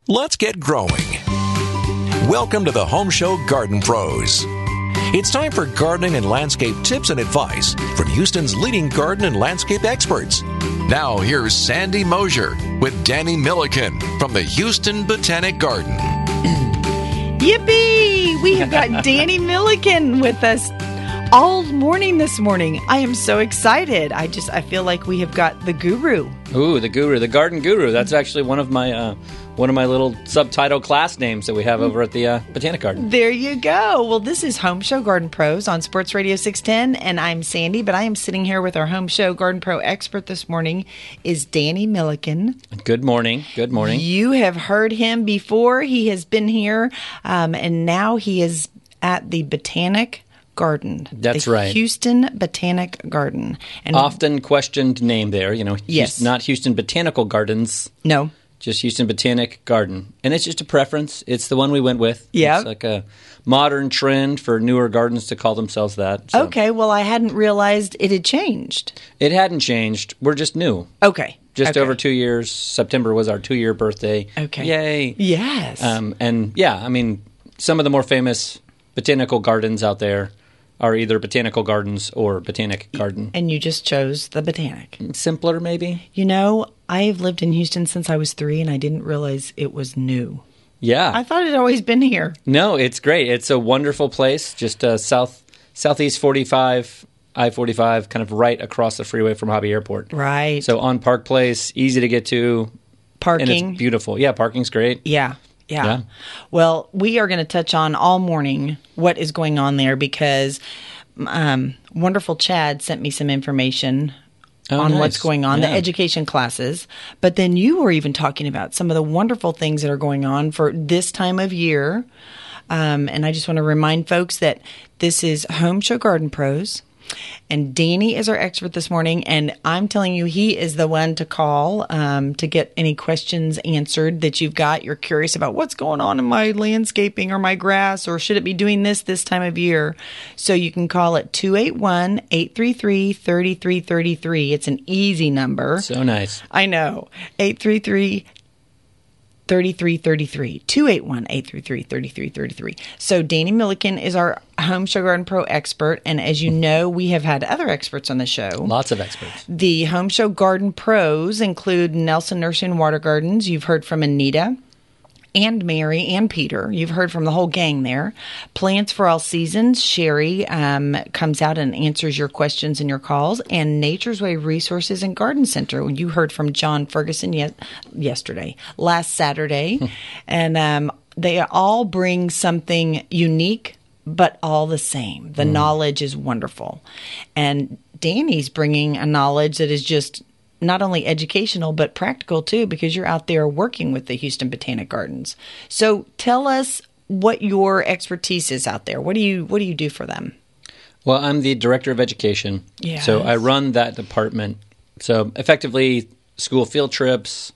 Let's get growing. Welcome to the Home Show Garden Pros. It's time for gardening and landscape tips and advice from Houston's leading garden and landscape experts. Now here's Sandy Mosier with Danny Milliken from the Houston Botanic Garden. Yippee! We have got Danny Milliken with us all morning this morning. I am so excited. I feel like we have got the guru. Ooh, the guru, the garden guru. That's actually one of my little subtitle class names that we have over at the Botanic Garden. There you go. Well, this is Home Show Garden Pros on Sports Radio 610, and I'm Sandy, but I am sitting here with our Home Show Garden Pro expert this morning is Danny Milliken. Good morning. Good morning. You have heard him before. He has been here, and now he is at the Botanic Garden. That's the right. Houston Botanic Garden. And often questioned name there, Yes. Not Houston Botanical Gardens. No. Just Houston Botanic Garden. And it's just a preference. It's the one we went with. Yeah. It's like a modern trend for newer gardens to call themselves that. So. Okay, well, I hadn't realized it had changed. It hadn't changed. We're just new. Okay. Just over 2 years. September was our 2-year birthday. Okay. Yay. Yes. And yeah, I mean, some of the more famous botanical gardens out there are either Botanical Gardens or Botanic Garden. And you just chose the Botanic. Simpler, maybe? I've lived in Houston since I was 3, and I didn't realize it was new. Yeah. I thought it had always been here. No, it's great. It's a wonderful place, just southeast 45, I-45, kind of right across the freeway from Hobby Airport. Right. So on Park Place, easy to get to. Parking. And it's beautiful. Yeah, parking's great. Yeah. Yeah. Well, we are going to touch on all morning what is going on there because wonderful Chad sent me some information on nice. what's going on, the education classes. But then you were even talking about some of the wonderful things that are going on for this time of year. And I just want to remind folks that this is Home Show Garden Pros. And Danny is our expert this morning, and I'm telling you, he is the one to call to get any questions answered that you've got. You're curious about what's going on in my landscaping or my grass, or should it be doing this time of year? So you can call at 281-833-3333. It's an easy number. So nice. I know. 833-3333. 281-833-3333. So Danny Milliken is our Home Show Garden Pro expert, and as you know, we have had other experts on the show. Lots of experts. The Home Show Garden Pros include Nelson Nursery and Water Gardens. You've heard from Anita and Mary and Peter. You've heard from the whole gang there. Plants for All Seasons. Sherry comes out and answers your questions and your calls. And Nature's Way Resources and Garden Center. You heard from John Ferguson last Saturday. And they all bring something unique, but all the same. The knowledge is wonderful. And Danny's bringing a knowledge that is just not only educational, but practical too, because you're out there working with the Houston Botanic Gardens. So tell us what your expertise is out there. What do you do for them? Well, I'm the director of education. Yes. So I run that department. So effectively, school field trips,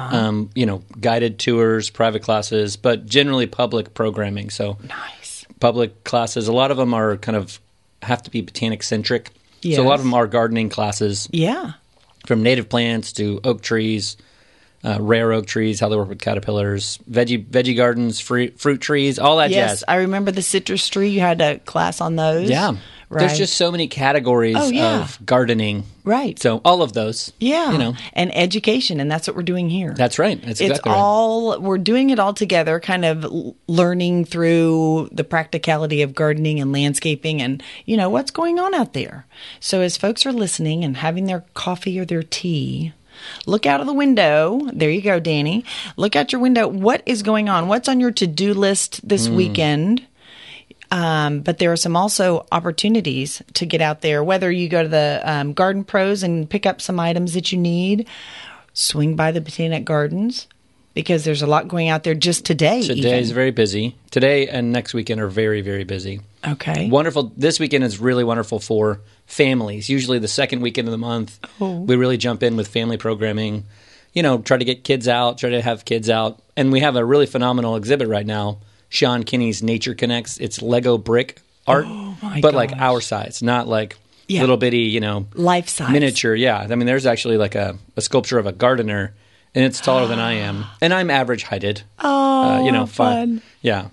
guided tours, private classes, but generally public programming. So nice. Public classes, a lot of them are have to be botanic centric. Yes. So a lot of them are gardening classes. Yeah. From native plants to oak trees, rare oak trees, how they work with caterpillars, veggie gardens, fruit trees, all that jazz. Yes, I remember the citrus tree. You had a class on those. Yeah. Right. There's just so many categories of gardening. Right. So all of those. Yeah. And education, and that's what we're doing here. That's right. That's exactly We're doing it all together, kind of learning through the practicality of gardening and landscaping and, what's going on out there. So as folks are listening and having their coffee or their tea, look out of the window. There you go, Danny. Look out your window. What is going on? What's on your to-do list this weekend? But there are some also opportunities to get out there, whether you go to the Garden Pros and pick up some items that you need, swing by the Botanic Gardens, because there's a lot going out there just today. Today is very busy. Today and next weekend are very, very busy. Okay. Wonderful. This weekend is really wonderful for families. Usually the second weekend of the month, we really jump in with family programming, try to get kids out, try to have kids out. And we have a really phenomenal exhibit right now, Sean Kinney's Nature Connects. It's Lego brick art, but like our size, not like little bitty, life size miniature. Yeah. I mean, there's actually like a sculpture of a gardener, and it's taller than I am, and I'm average heighted. Oh, fun.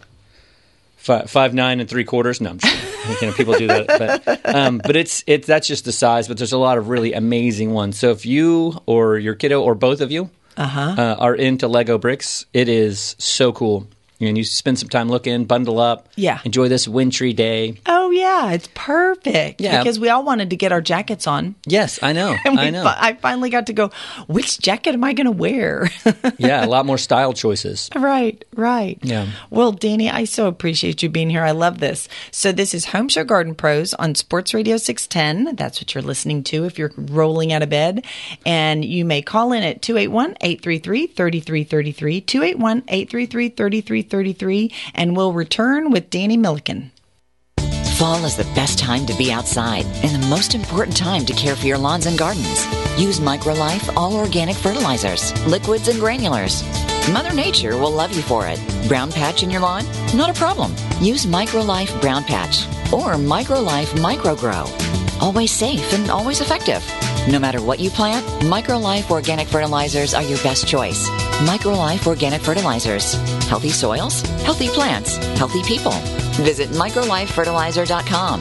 5'9" and 3/4. No, I'm sure. People do that, but it's that's just the size. But there's a lot of really amazing ones. So if you or your kiddo or both of you are into Lego bricks, it is so cool. And you spend some time looking, bundle up, enjoy this wintry day. Oh, yeah, it's perfect. Yeah. Because we all wanted to get our jackets on. Yes, I know. And I know. I finally got to go, which jacket am I going to wear? Yeah, a lot more style choices. Right. Yeah. Well, Danny, I so appreciate you being here. I love this. So this is Home Show Garden Pros on Sports Radio 610. That's what you're listening to if you're rolling out of bed. And you may call in at 281-833-3333, 281-833-3333, and we'll return with Danny Milliken. Fall is the best time to be outside and the most important time to care for your lawns and gardens. Use MicroLife all-organic fertilizers, liquids and granulars. Mother Nature will love you for it. Brown patch in your lawn? Not a problem. Use MicroLife Brown Patch or MicroLife MicroGrow. Always safe and always effective. No matter what you plant, MicroLife organic fertilizers are your best choice. MicroLife organic fertilizers. Healthy soils, healthy plants, healthy people. Visit microlifefertilizer.com.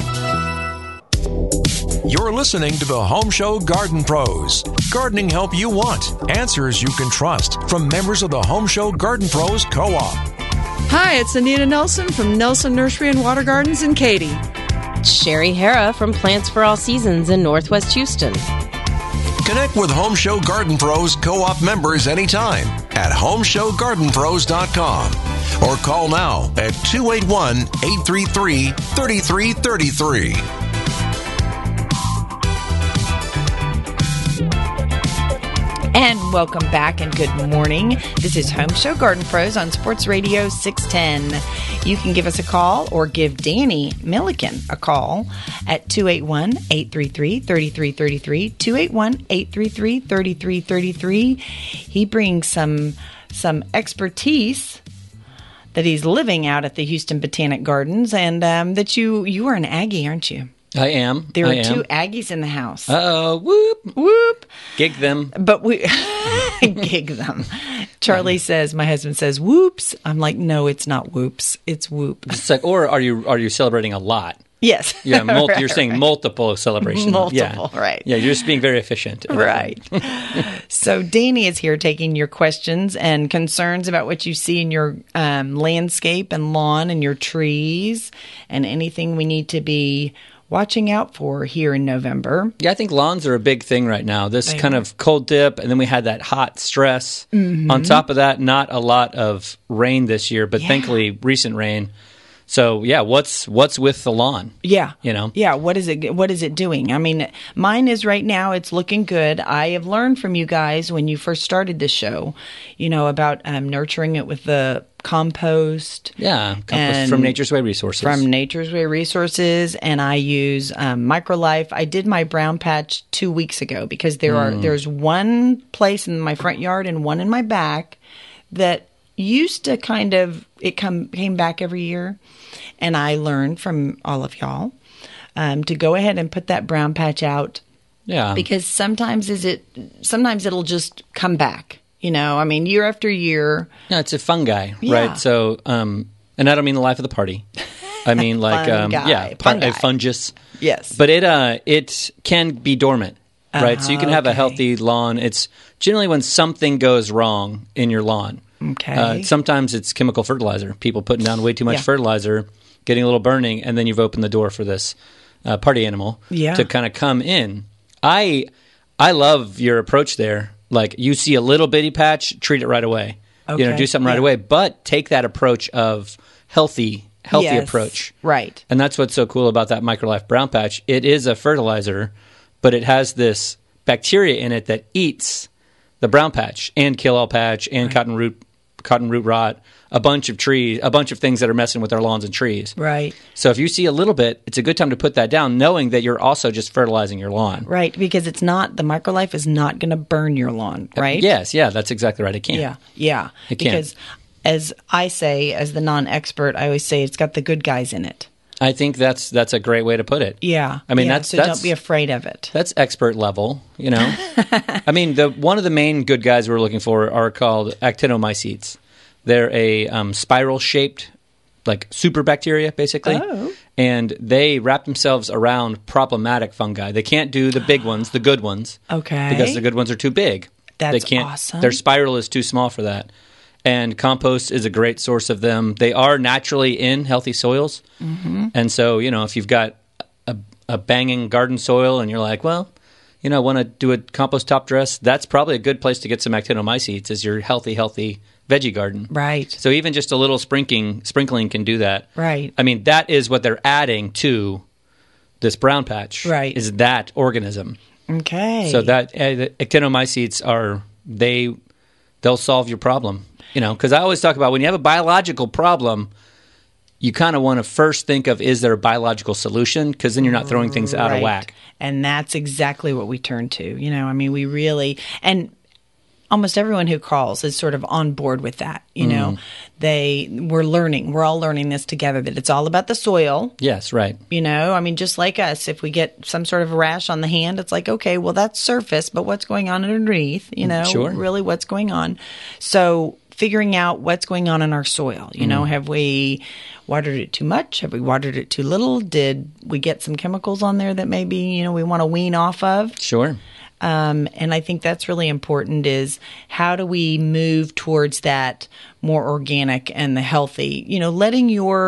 You're listening to the Home Show Garden Pros. Gardening help you want. Answers you can trust. From members of the Home Show Garden Pros Co-op. Hi, it's Anita Nelson from Nelson Nursery and Water Gardens in Katy. Sherry Hara from Plants for All Seasons in Northwest Houston. Connect with Home Show Garden Pros Co-op members anytime at homeshowgardenpros.com or call now at 281-833-3333. And welcome back and good morning. This is Home Show Garden Pros on Sports Radio 610. You can give us a call or give Danny Milliken a call at 281-833-3333, 281-833-3333. He brings some expertise that he's living out at the Houston Botanic Gardens, and that you are an Aggie, aren't you? I am. There are two Aggies in the house. Uh-oh. Whoop. Whoop. Gig them. But we gig them. Charlie says, my husband says, whoops. I'm like, no, it's not whoops. It's whoop. It's like, or are you celebrating a lot? Yes. Yeah, you're saying multiple celebrations. Multiple, right. Yeah, you're just being very efficient. Right. So Danny is here taking your questions and concerns about what you see in your landscape and lawn and your trees and anything we need to be watching out for here in November. Yeah, I think lawns are a big thing right now. This kind of cold dip, and then we had that hot stress. Mm-hmm. On top of that, not a lot of rain this year, but thankfully recent rain. So yeah, what's with the lawn? Yeah, Yeah, what is it doing? I mean, mine is right now. It's looking good. I have learned from you guys when you first started this show, about nurturing it with the compost. Yeah, compost from Nature's Way Resources. From Nature's Way Resources, and I use MicroLife. I did my brown patch 2 weeks ago because there's one place in my front yard and one in my back that used to came back every year, and I learned from all of y'all to go ahead and put that brown patch out. Yeah, because sometimes it'll just come back. I mean, year after year. No, it's a fungi, right? So, and I don't mean the life of the party. I mean like a fungus. Yes, but it can be dormant. Right, so you can have a healthy lawn. It's generally when something goes wrong in your lawn. Okay. Sometimes it's chemical fertilizer. People putting down way too much fertilizer, getting a little burning, and then you've opened the door for this party animal to kind of come in. I love your approach there. Like you see a little bitty patch, treat it right away. Okay. Do something right away. But take that approach of healthy approach. Right. And that's what's so cool about that MicroLife Brown Patch. It is a fertilizer, but it has this bacteria in it that eats the brown patch and kill all patch and cotton root rot, a bunch of trees, a bunch of things that are messing with our lawns and trees. Right. So if you see a little bit, it's a good time to put that down, knowing that you're also just fertilizing your lawn. Right, because the MicroLife is not going to burn your lawn, right? Yes, that's exactly right. It can't. Yeah. It can't. Because as I say, as the non-expert, I always say it's got the good guys in it. I think that's a great way to put it. Yeah. I mean, so don't be afraid of it. That's expert level, you know. I mean, one of the main good guys we're looking for are called actinomycetes. They're a spiral-shaped, like super bacteria, basically. Oh. And they wrap themselves around problematic fungi. They can't do the big ones, the good ones. Okay. Because the good ones are too big. That's they can't, awesome. Their spiral is too small for that. And compost is a great source of them. They are naturally in healthy soils. Mm-hmm. And so, you know, if you've got a banging garden soil and you're like, well, you know, want to do a compost top dress, that's probably a good place to get some actinomycetes is your healthy veggie garden. Right. So even just a little sprinkling can do that. Right. I mean, that is what they're adding to this brown patch. Right. Is that organism. Okay. So that the actinomycetes they'll solve your problem. You know, because I always talk about when you have a biological problem, you kind of want to first think of, is there a biological solution? Because then you're not throwing things out of whack. And that's exactly what we turn to. You know, I mean, we really, and almost everyone who calls is sort of on board with that. You know, we're all learning this together, that it's all about the soil. Yes, right. You know, I mean, just like us, if we get some sort of a rash on the hand, it's like, okay, well, that's surface, but what's going on underneath? You know, Sure. Really what's going on. So figuring out what's going on in our soil. You know, have we watered it too much? Have we watered it too little? Did we get some chemicals on there that maybe, you know, we want to wean off of? Sure. And I think that's really important, is how do we move towards that more organic and the healthy, you know, letting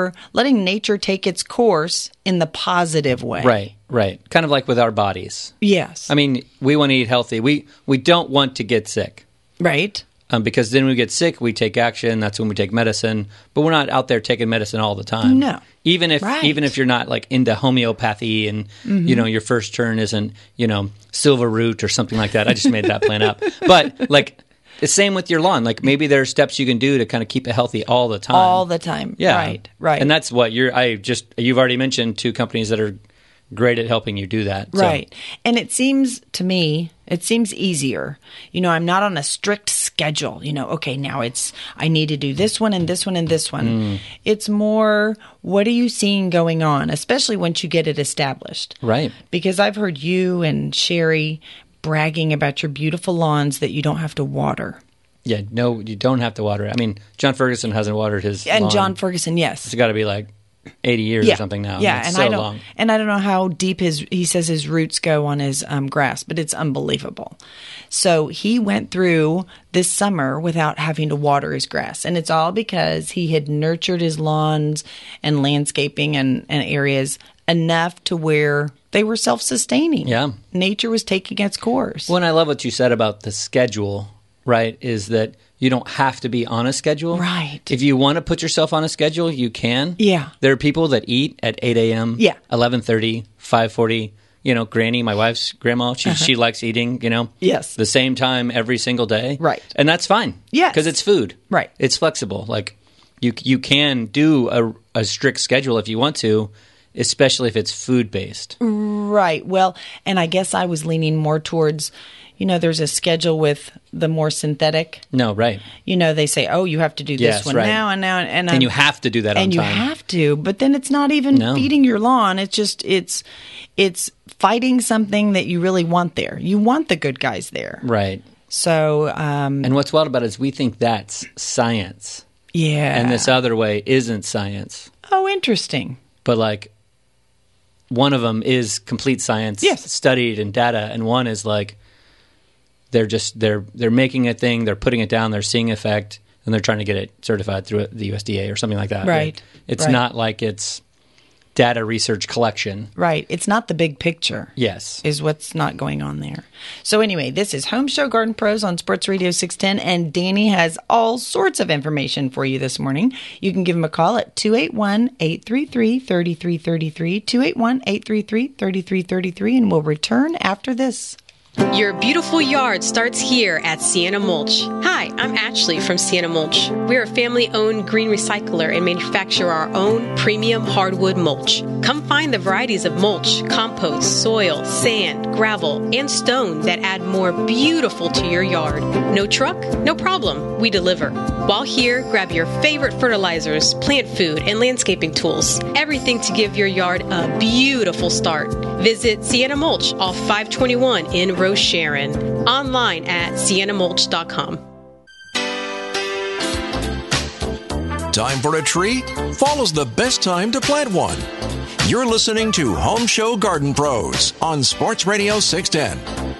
nature take its course in the positive way. Right. Kind of like with our bodies. Yes. I mean, we want to eat healthy. We don't want to get sick. Right. Because then we get sick, we take action. That's when we take medicine. But we're not out there taking medicine all the time. No. Even if you're not like into homeopathy and you know your first turn isn't, you know, silver root or something like that. I just made that plan up. But like the same with your lawn. Like maybe there are steps you can do to kind of keep it healthy all the time. All the time. Yeah. Right. And that's what you've already mentioned 2 companies that are great at helping you do that. Right. And it seems to me, easier. You know, I'm not on a strict schedule. You know, okay, now I need to do this one and this one and this one. It's more, what are you seeing going on, especially once you get it established. Right. Because I've heard you and Sherry bragging about your beautiful lawns that you don't have to water. Yeah, no, you don't have to water it. I mean, John Ferguson hasn't watered his lawn. John Ferguson, yes. It's got to be like 80 years or something now. Yeah, it's and so I don't, long. And I don't know how deep he says his roots go on his grass, but it's unbelievable. So he went through this summer without having to water his grass, and it's all because he had nurtured his lawns and landscaping and areas enough to where they were self-sustaining. Yeah. Nature was taking its course. Well, and I love what you said about the schedule, right, is that you don't have to be on a schedule. Right. If you want to put yourself on a schedule, you can. Yeah. There are people that eat at 8 a.m., Yeah. 11:30, 5:40. You know, Granny, my wife's grandma, she likes eating, you know, Yes. the same time every single day. Right. And that's fine. Yes. Because it's food. Right. It's flexible. Like, you can do a strict schedule if you want to, especially if it's food-based. Right. Well, and I guess I was leaning more towards, you know, there's a schedule with the more synthetic. No, right. You know, they say, oh, you have to do this Yes, one right. now and now. And you have to do that on and time. you have to. But then it's not even No. feeding your lawn. It's just, it's fighting something that you really want there. You want the good guys there. Right. So, And what's wild about it is we think that's science. yeah. And this other way isn't science. Oh, interesting. But like one of them is complete science, Yes. studied and data, and one is like they're making a thing, they're putting it down, they're seeing effect, and they're trying to get it certified through the USDA or something like that. Right. It's Right. not like it's data research collection. Right. It's not the big picture. Yes. Is what's not going on there. So anyway, this is Home Show Garden Pros on Sports Radio 610, and Danny has all sorts of information for you this morning. You can give him a call at 281-833-3333, 281-833-3333, and we'll return after this. Your beautiful yard starts here at Sienna Mulch. Hi, I'm Ashley from Sienna Mulch. We're a family-owned green recycler and manufacture our own premium hardwood mulch. Come find the varieties of mulch, compost, soil, sand, gravel, and stone that add more beautiful to your yard. No truck? No problem. We deliver. While here, grab your favorite fertilizers, plant food, and landscaping tools. Everything to give your yard a beautiful start. Visit Sienna Mulch off 521 in Rose Sharon. Online at siennamulch.com. Time for a tree? Fall is the best time to plant one. You're listening to Home Show Garden Pros on Sports Radio 610.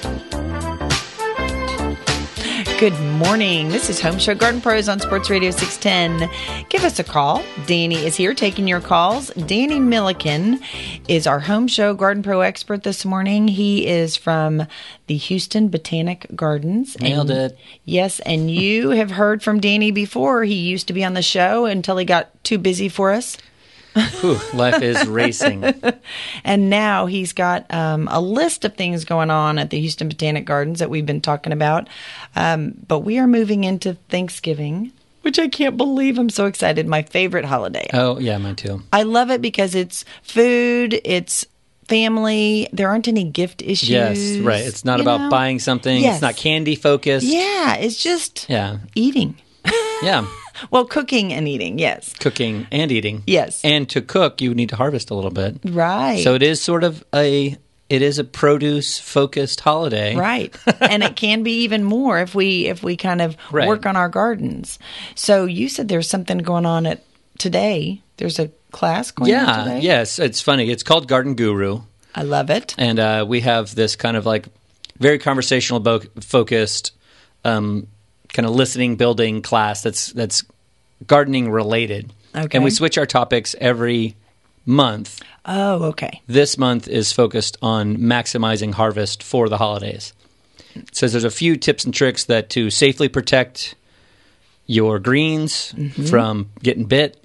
Good morning. This is Home Show Garden Pros on Sports Radio 610. Give us a call. Danny is here taking your calls. Danny Milliken is our Home Show Garden Pro expert this morning. He is from the Houston Botanic Gardens. Nailed it. Yes, and you have heard from Danny before. He used to be on the show until he got too busy for us. Whew, life is racing. And now he's got a list of things going on at the Houston Botanic Gardens that we've been talking about. But we are moving into Thanksgiving, which I can't believe. I'm so excited. My favorite holiday. Oh, yeah, mine too. I love it because it's food, it's family. There aren't any gift issues. Yes, right. It's not about buying something. Yes. It's not candy focused. Yeah, it's just eating. Yeah. Well, cooking and eating, yes. Cooking and eating. Yes. And to cook, you need to harvest a little bit. Right. So it is sort of a produce-focused holiday. Right. And it can be even more if we kind of work on our gardens. So you said there's something going on today. There's a class going on today? Yes. It's funny. It's called Garden Guru. I love it. And we have this kind of like very conversational focused kind of listening, building class that's gardening related. Okay. And we switch our topics every month. Oh, okay. This month is focused on maximizing harvest for the holidays. It says there's a few tips and tricks to safely protect your greens from getting bit,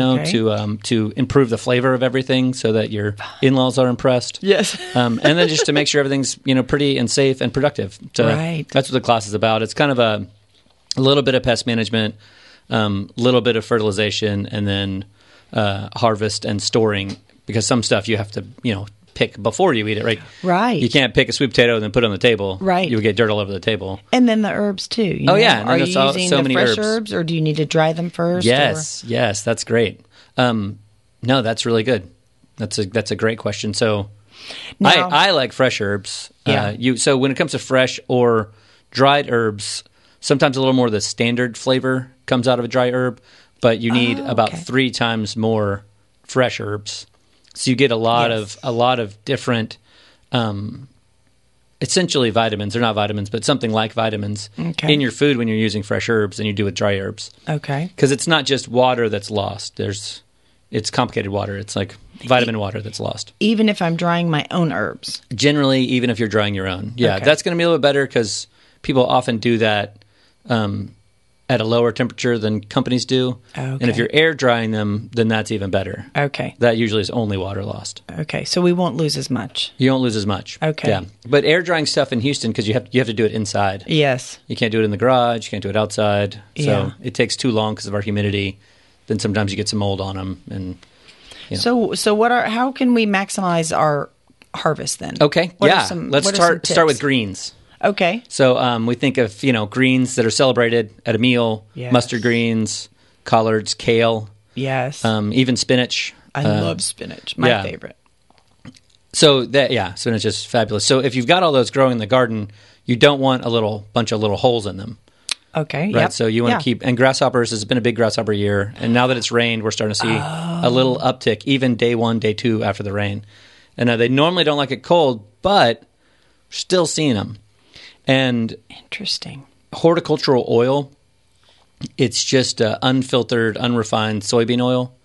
to improve the flavor of everything so that your in-laws are impressed. Yes. And then just to make sure everything's, pretty and safe and productive. So right. That's what the class is about. It's kind of a little bit of pest management, little bit of fertilization, and then harvest and storing, because some stuff you have to, pick before you eat it, right? Right. You can't pick a sweet potato and then put it on the table. Right. You would get dirt all over the table. And then the herbs, too. Oh, yeah. And are you using so the many fresh herbs. or do you need to dry them first? Yes, yes, that's great. No, that's really good. That's a great question. So now, I like fresh herbs. Yeah. So when it comes to fresh or dried herbs, sometimes a little more of the standard flavor comes out of a dry herb, but you need about 3 times more fresh herbs. So you get a lot of different, essentially vitamins. They're not vitamins, but something like vitamins in your food when you're using fresh herbs than you do with dry herbs. Okay. Because it's not just water that's lost. It's complicated water. It's like vitamin water that's lost. Even if I'm drying my own herbs? Generally, even if you're drying your own. Yeah, that's going to be a little bit better because people often do that at a lower temperature than companies do. Okay. And if you're air drying them, then that's even better. Okay. That usually is only water lost. Okay, so we won't lose as much. You don't lose as much. Okay. Yeah. But air drying stuff in Houston, because you have to do it inside. Yes. You can't do it in the garage. You can't do it outside. So it takes too long because of our humidity. Then sometimes you get some mold on them. And So how can we maximize our harvest then? Okay. Let's start with greens. Okay. So we think of, greens that are celebrated at a meal, mustard greens, collards, kale. Yes. Even spinach. I love spinach. My favorite. So spinach is fabulous. So if you've got all those growing in the garden, you don't want a bunch of little holes in them. Okay. Right. Yep. So you want to keep, and grasshoppers has been a big grasshopper year. And now that it's rained, we're starting to see a little uptick, even day 1, day 2 after the rain. And they normally don't like it cold, but we're still seeing them. And interesting. Horticultural oil, it's just unfiltered, unrefined soybean oil,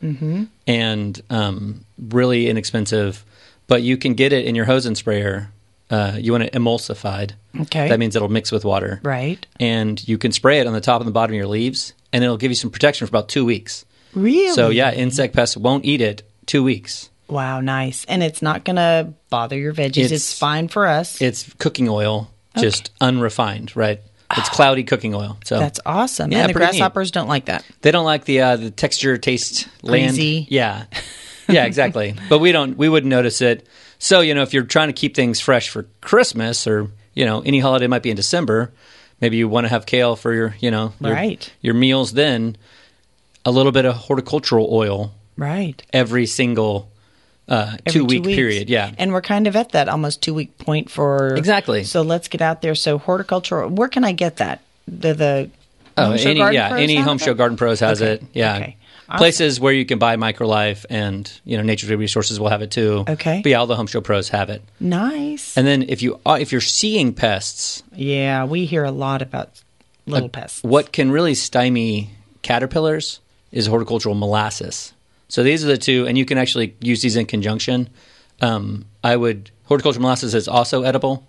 and really inexpensive. But you can get it in your hose and sprayer. You want it emulsified. Okay. That means it'll mix with water. Right. And you can spray it on the top and the bottom of your leaves, and it'll give you some protection for about 2 weeks. Really? So, insect pests won't eat it 2 weeks. Wow, nice. And it's not going to bother your veggies. It's fine for us. It's cooking oil, just unrefined, right? It's cloudy cooking oil. So that's awesome. Yeah, and the pretty grasshoppers don't like that. They don't like the texture, taste, land. Greasy. Yeah. Yeah, exactly. But we wouldn't notice it. So, if you're trying to keep things fresh for Christmas or, any holiday might be in December, maybe you want to have kale for your, your meals then, a little bit of horticultural oil. Right. Every single 2-week period. Yeah. And we're kind of at that almost 2-week point for. Exactly. So let's get out there. So horticultural, where can I get that? The any Home Show Garden Pros has it. Yeah. Okay. Awesome. Places where you can buy MicroLife and Nature's Way Resources will have it too. Okay. But yeah, all the Home Show Pros have it. Nice. And then if you're seeing pests, yeah, we hear a lot about little pests. What can really stymie caterpillars is horticultural molasses. So these are the two, and you can actually use these in conjunction. Horticultural molasses is also edible.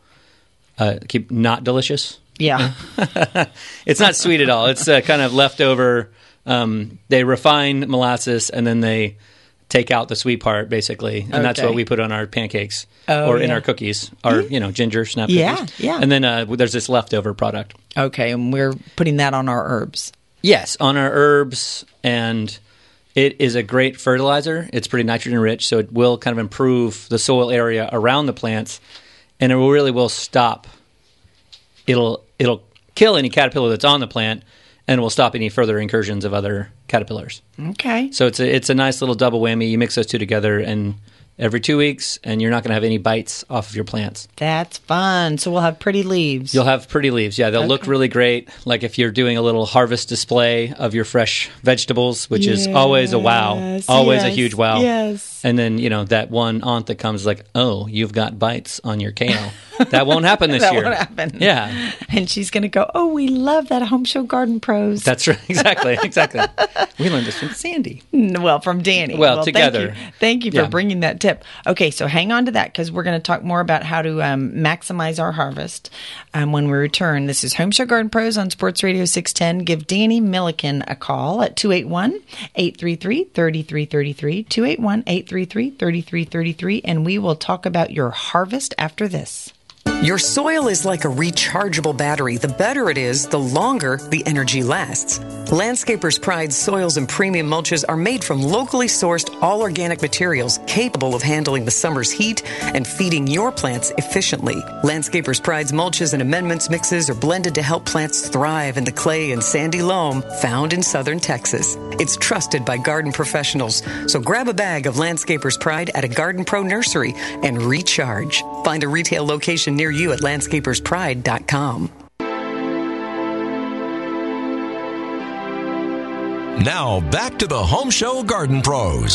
Not delicious. Yeah. It's not sweet at all. It's kind of leftover. They refine molasses and then they take out the sweet part, basically, and that's what we put on our pancakes in our cookies, our ginger snap cookies. Yeah. And then there's this leftover product. Okay, and we're putting that on our herbs. Yes, on our herbs, and it is a great fertilizer. It's pretty nitrogen rich, so it will kind of improve the soil area around the plants, and it really will stop. It'll kill any caterpillar that's on the plant, and will stop any further incursions of other caterpillars. Okay. So it's a nice little double whammy. You mix those two together, and every 2 weeks, and you're not going to have any bites off of your plants. That's fun. So we'll have pretty leaves. You'll have pretty leaves. Yeah, they'll look really great. Like if you're doing a little harvest display of your fresh vegetables, which is always a wow. Always a huge wow. Yes. And then, that one aunt that comes like, oh, you've got bites on your kale. That won't happen this year. That won't happen. Yeah. And she's going to go, oh, we love that Home Show Garden Pros. That's right. Exactly. We learned this from Sandy. Well, from Danny. Well, together. Thank you for bringing that tip. Okay, so hang on to that because we're going to talk more about how to maximize our harvest when we return. This is Home Show Garden Pros on Sports Radio 610. Give Danny Milliken a call at 281-833-3333, 281-833-3333, and we will talk about your harvest after this. Your soil is like a rechargeable battery. The better it is, the longer the energy lasts. Landscapers' Pride soils and premium mulches are made from locally sourced, all-organic materials capable of handling the summer's heat and feeding your plants efficiently. Landscapers' Pride's mulches and amendments mixes are blended to help plants thrive in the clay and sandy loam found in southern Texas. It's trusted by garden professionals, so grab a bag of Landscapers' Pride at a Garden Pro nursery and recharge. Find a retail location near you at landscaperspride.com. Now, back to the Home Show Garden Pros.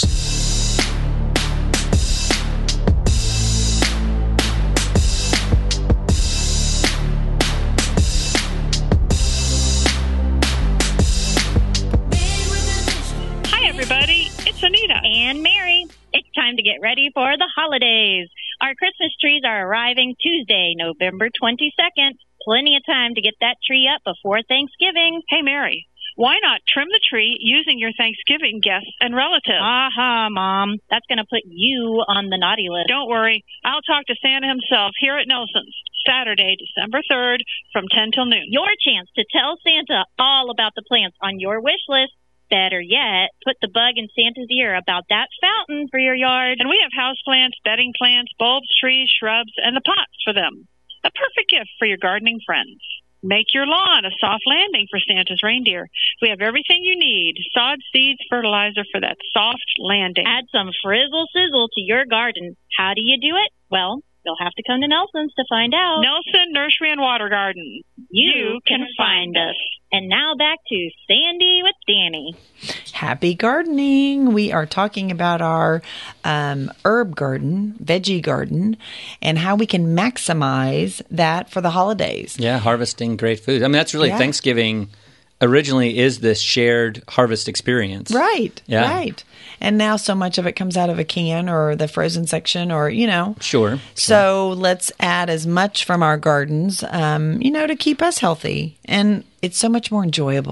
Hi, everybody. It's Anita. And Mary. It's time to get ready for the holidays. Our Christmas trees are arriving Tuesday, November 22nd. Plenty of time to get that tree up before Thanksgiving. Hey, Mary, why not trim the tree using your Thanksgiving guests and relatives? Mom. That's going to put you on the naughty list. Don't worry. I'll talk to Santa himself here at Nelson's, Saturday, December 3rd from 10 till noon. Your chance to tell Santa all about the plants on your wish list. Better yet, put the bug in Santa's ear about that fountain for your yard. And we have houseplants, bedding plants, bulbs, trees, shrubs, and the pots for them. A perfect gift for your gardening friends. Make your lawn a soft landing for Santa's reindeer. We have everything you need. Sod, seeds, fertilizer for that soft landing. Add some frizzle sizzle to your garden. How do you do it? Well, you'll have to come to Nelson's to find out. Nelson Nursery and Water Garden. You can find us. And now back to Sandy with Danny. Happy gardening. We are talking about our herb garden, veggie garden, and how we can maximize that for the holidays. Yeah, harvesting great food. I mean, that's really Thanksgiving originally is this shared harvest experience. Right, yeah. Right. And now so much of it comes out of a can or the frozen section or, Sure. So let's add as much from our gardens, to keep us healthy. And it's so much more enjoyable.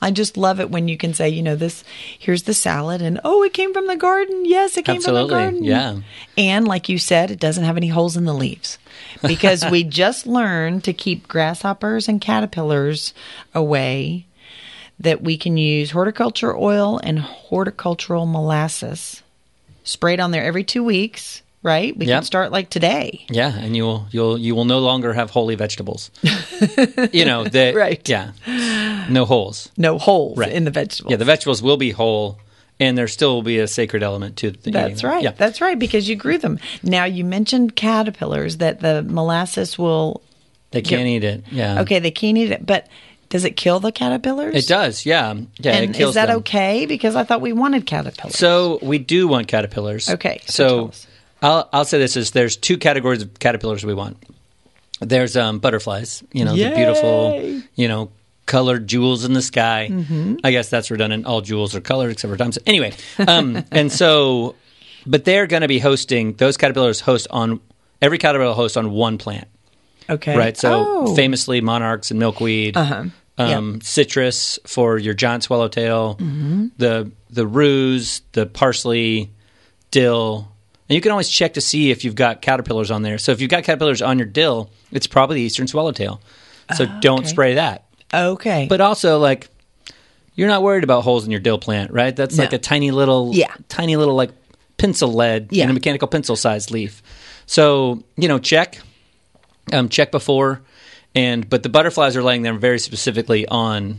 I just love it when you can say, here's the salad, and it came from the garden. Yes, it came from the garden. Yeah. And like you said, it doesn't have any holes in the leaves because we just learned to keep grasshoppers and caterpillars away, that we can use horticulture oil and horticultural molasses sprayed on there every 2 weeks. Right? We can start like today. Yeah, and you will no longer have holy vegetables. Right. Yeah. No holes. No holes in the vegetables. Yeah, the vegetables will be whole, and there still will be a sacred element to the That's right. Yeah. That's right, because you grew them. Now, you mentioned caterpillars, that the molasses will... They can't eat it. Yeah. Okay, they can't eat it, but... Does it kill the caterpillars? It does, yeah. Yeah, and it kills is that them. okay? Because I thought we wanted caterpillars. So we do want caterpillars. Okay. So I'll say this: there's 2 categories of caterpillars we want. There's butterflies, the beautiful, colored jewels in the sky. Mm-hmm. I guess that's redundant. All jewels are colored except for diamonds. Anyway, and so, but they're going to be hosting, those caterpillars every caterpillar hosts on one plant. Okay. Right. So famously monarchs and milkweed. Uh-huh. Citrus for your giant swallowtail, the ruse, the parsley, dill. And you can always check to see if you've got caterpillars on there. So if you've got caterpillars on your dill, it's probably the eastern swallowtail. So don't spray that. Okay. But also, you're not worried about holes in your dill plant, right? That's like a tiny little like pencil lead in a mechanical pencil sized leaf. So, check before. But the butterflies are laying them very specifically on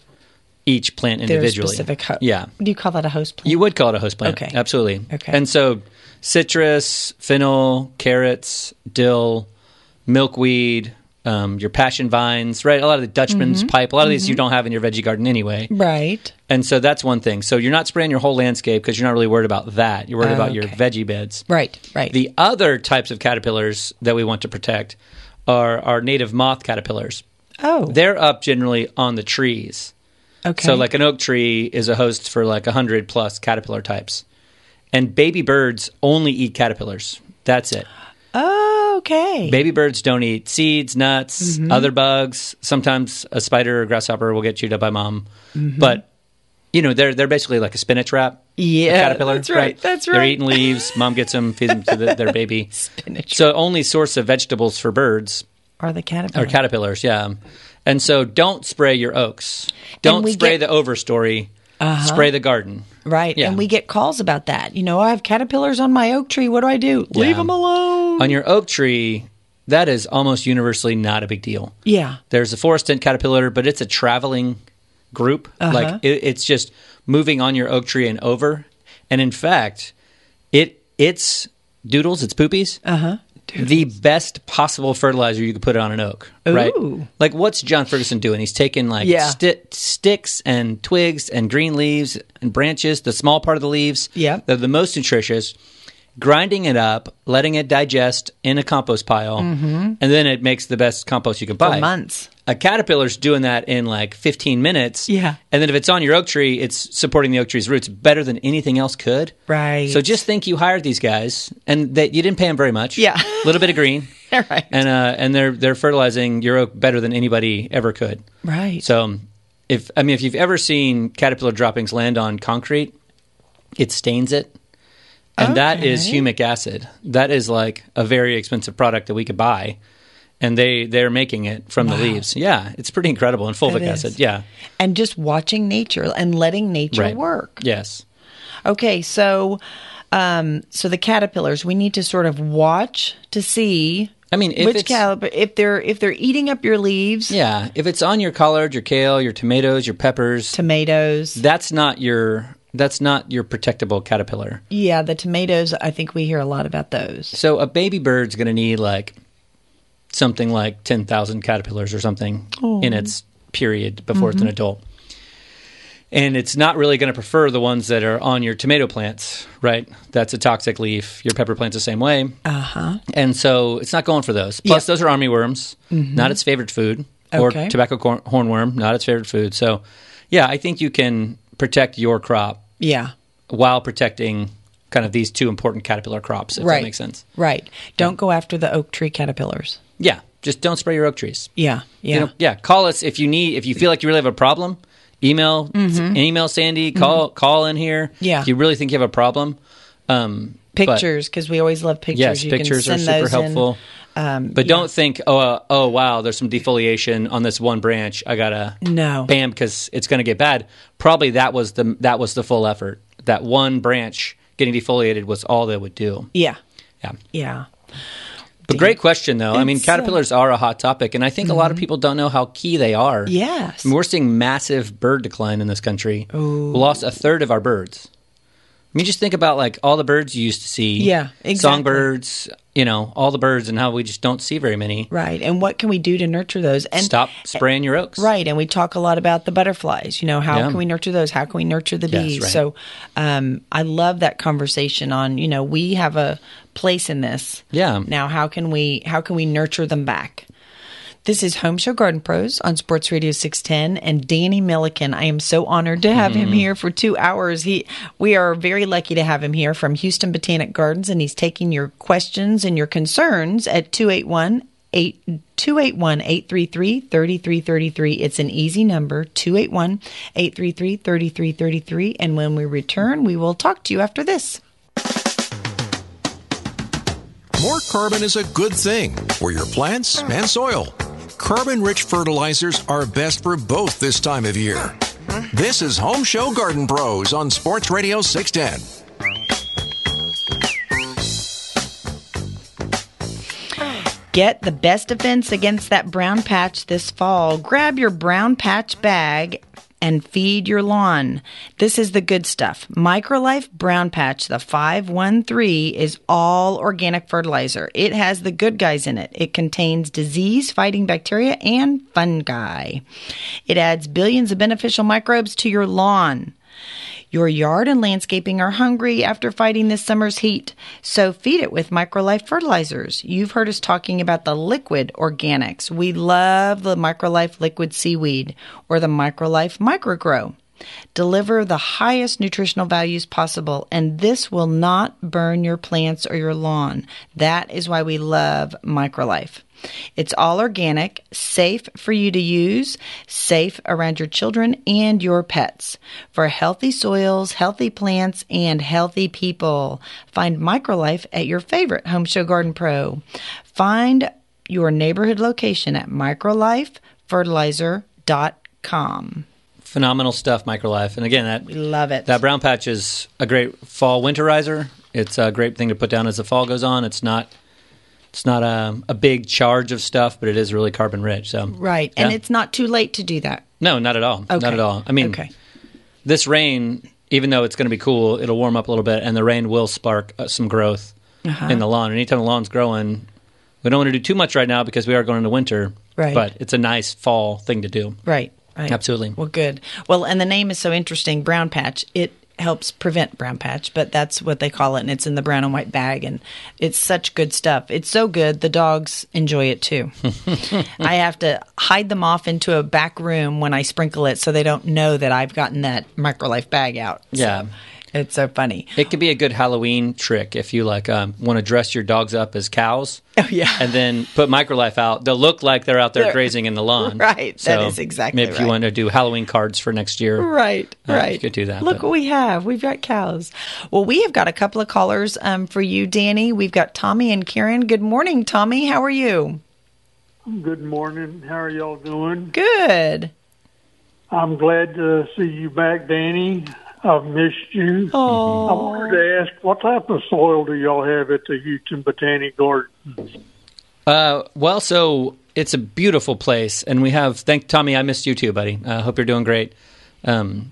each plant individually. Their specific host. Yeah. Do you call that a host plant? You would call it a host plant. Okay. Absolutely. Okay. And so citrus, fennel, carrots, dill, milkweed, your passion vines, right? A lot of the Dutchman's pipe, a lot of these you don't have in your veggie garden anyway. Right. And so that's one thing. So you're not spraying your whole landscape because you're not really worried about that. You're worried about your veggie beds. Right. The other types of caterpillars that we want to protect are our native moth caterpillars. Oh. They're up generally on the trees. Okay. So like an oak tree is a host for 100 plus caterpillar types. And baby birds only eat caterpillars. That's it. Oh, okay. Baby birds don't eat seeds, nuts, other bugs. Sometimes a spider or grasshopper will get chewed up by mom. But, they're basically like a spinach wrap. Yeah, caterpillar, that's right. That's right. They're eating leaves. Mom gets them, feeds them to their baby. Spinach. So only source of vegetables for birds are the caterpillars. Are caterpillars, yeah. And so don't spray your oaks. Don't spray the overstory. Spray the garden. Right. Yeah. And we get calls about that. I have caterpillars on my oak tree. What do I do? Yeah. Leave them alone. On your oak tree, that is almost universally not a big deal. Yeah. There's a forest tent caterpillar, but it's a traveling group. It's just moving on your oak tree and over. And in fact, it's doodles, it's poopies. The best possible fertilizer you could put on an oak, right? Like, what's John Ferguson doing? He's taking sticks and twigs and green leaves and branches, the small part of the leaves, they're the most nutritious, grinding it up, letting it digest in a compost pile, and then it makes the best compost you can buy. For months. A caterpillar's doing that in 15 minutes. Yeah. And then if it's on your oak tree, it's supporting the oak tree's roots better than anything else could. Right. So just think you hired these guys and that you didn't pay them very much. Yeah. A little bit of green. Right. And they're fertilizing your oak better than anybody ever could. Right. So if you've ever seen caterpillar droppings land on concrete, it stains it. And that is humic acid. That is a very expensive product that we could buy. And they're making it from the leaves. Yeah, it's pretty incredible. And fulvic acid, yeah. And just watching nature and letting nature work. Yes. Okay, so the caterpillars, we need to sort of watch to see. If they're eating up your leaves. Yeah, if it's on your collard, your kale, your tomatoes, your peppers. That's not your protectable caterpillar. Yeah, the tomatoes, I think we hear a lot about those. So a baby bird's going to need something like 10,000 caterpillars or something in its period before it's an adult. And it's not really going to prefer the ones that are on your tomato plants, right? That's a toxic leaf. Your pepper plant's the same way. And so it's not going for those. Plus, those are armyworms, not its favorite food. Or tobacco hornworm, not its favorite food. So, yeah, I think you can protect your crop while protecting kind of these two important caterpillar crops, if that makes sense. Right. Don't go after the oak tree caterpillars. Yeah. Just don't spray your oak trees. Yeah. Call us if you feel like you really have a problem. email Sandy, call in here. Yeah. If you really think you have a problem. Pictures, because we always love pictures. Yes, you pictures can are send super those helpful. But yeah. don't think, oh wow, there's some defoliation on this one branch. I gotta bam, because it's going to get bad. Probably that was the full effort. That one branch getting defoliated was all they would do. Yeah. Yeah. But great question, though. I mean, caterpillars are a hot topic, and I think a lot of people don't know how key they are. Yes. I mean, we're seeing massive bird decline in this country. Ooh. We lost a third of our birds. I mean, just think about like all the birds you used to see. Yeah, exactly. Songbirds, all the birds, and how we just don't see very many. Right. And what can we do to nurture those? And stop spraying your oaks. Right. And we talk a lot about the butterflies. How can we nurture those? How can we nurture the bees? Yes, right. So I love that conversation on, we have a place in this. Yeah. Now, how can we nurture them back? This is Home Show Garden Pros on Sports Radio 610, and Danny Milliken. I am so honored to have him here for 2 hours. We are very lucky to have him here from Houston Botanic Gardens, and he's taking your questions and your concerns at 281-833-3333. It's an easy number, 281-833-3333. And when we return, we will talk to you after this. More carbon is a good thing for your plants and soil. Carbon-rich fertilizers are best for both this time of year. This is Home Show Garden Pros on Sports Radio 610. Get the best defense against that brown patch this fall. Grab your brown patch bag and feed your lawn. This is the good stuff. Microlife Brown Patch, the 513, is all organic fertilizer. It has the good guys in it. It contains disease-fighting bacteria and fungi. It adds billions of beneficial microbes to your lawn. Your yard and landscaping are hungry after fighting this summer's heat, so feed it with Microlife fertilizers. You've heard us talking about the liquid organics. We love the Microlife liquid seaweed or the Microlife Microgrow. Deliver the highest nutritional values possible, and this will not burn your plants or your lawn. That is why we love Microlife. It's all organic, safe for you to use, safe around your children and your pets. For healthy soils, healthy plants, and healthy people. Find Microlife at your favorite Home Show Garden Pro. Find your neighborhood location at microlifefertilizer.com. Phenomenal stuff, Microlife. And again, we love it. That brown patch is a great fall winterizer. It's a great thing to put down as the fall goes on. It's not a big charge of stuff, but it is really carbon rich. So right, and it's not too late to do that. No, not at all. Okay. Not at all. I mean, this rain, even though it's going to be cool, it'll warm up a little bit, and the rain will spark some growth in the lawn. And anytime the lawn's growing, we don't want to do too much right now because we are going into winter. Right, but it's a nice fall thing to do. Right. Right. Absolutely. Well, good. Well, and the name is so interesting, brown patch. It helps prevent brown patch, but that's what they call it, and it's in the brown and white bag, and it's such good stuff. It's so good, the dogs enjoy it too. I have to hide them off into a back room when I sprinkle it so they don't know that I've gotten that Microlife bag out. Yeah. So it's so funny. It could be a good Halloween trick if you want to dress your dogs up as cows. Oh, yeah. And then put Microlife out. They'll look like they're out there grazing in the lawn. Right. So that is exactly maybe if you want to do Halloween cards for next year. Right. You could do that. Look what we have. We've got cows. Well, we have got a couple of callers for you, Danny. We've got Tommy and Karen. Good morning, Tommy. How are you? Good morning. How are y'all doing? Good. I'm glad to see you back, Danny. I've missed you. Oh. I wanted to ask, what type of soil do y'all have at the Houston Botanic Gardens? Well, so it's a beautiful place, and we have. Tommy, I missed you too, buddy. I hope you're doing great. With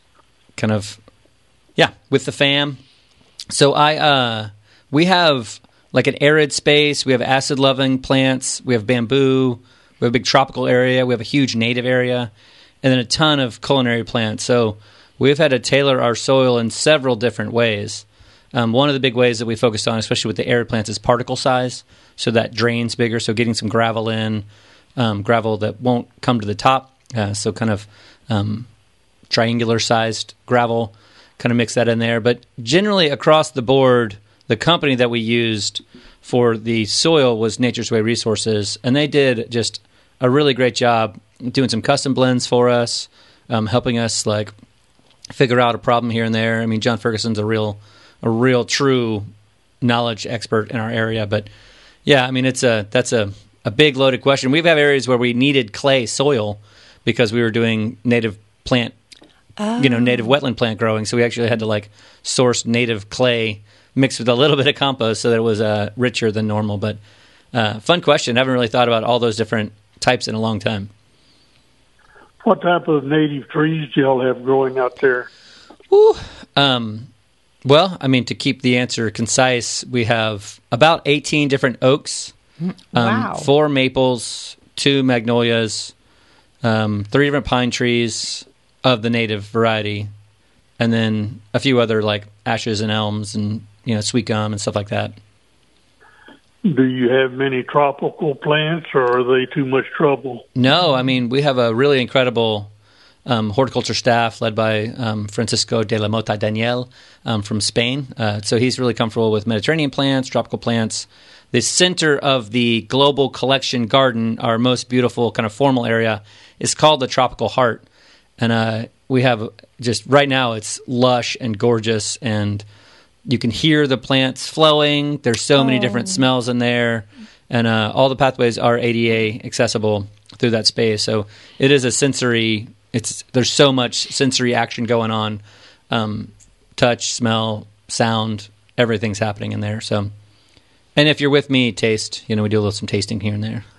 the fam. So we have like an arid space. We have acid-loving plants. We have bamboo. We have a big tropical area. We have a huge native area, and then a ton of culinary plants. So we've had to tailor our soil in several different ways. One of the big ways that we focused on, especially with the arid plants, is particle size. So that drains bigger. So getting some gravel in, gravel that won't come to the top. So kind of triangular-sized gravel, kind of mix that in there. But generally across the board, the company that we used for the soil was Nature's Way Resources, and they did just a really great job doing some custom blends for us. helping us like figure out a problem here and there. I mean, John Ferguson's a real true knowledge expert in our area. But yeah, I mean, that's a big loaded question. We've had areas where we needed clay soil because we were doing native plant, native wetland plant growing. So we actually had to like source native clay mixed with a little bit of compost so that it was richer than normal. But fun question. I haven't really thought about all those different types in a long time. What type of native trees do y'all have growing out there? Well, I mean, to keep the answer concise, we have about 18 different oaks, Wow. 4 maples, 2 magnolias, 3 different pine trees of the native variety, and then a few other like ashes and elms and sweet gum and stuff like that. Do you have many tropical plants, or are they too much trouble? No, I mean, we have a really incredible horticulture staff led by Francisco de la Mota Daniel from Spain. So he's really comfortable with Mediterranean plants, tropical plants. The center of the Global Collection Garden, our most beautiful kind of formal area, is called the Tropical Heart. And we have just right now it's lush and gorgeous, and you can hear the plants flowing. There's so many different smells in there, and all the pathways are ADA accessible through that space. So it is a sensory. There's so much sensory action going on, touch, smell, sound, everything's happening in there. So, and if you're with me, taste. We do some tasting here and there.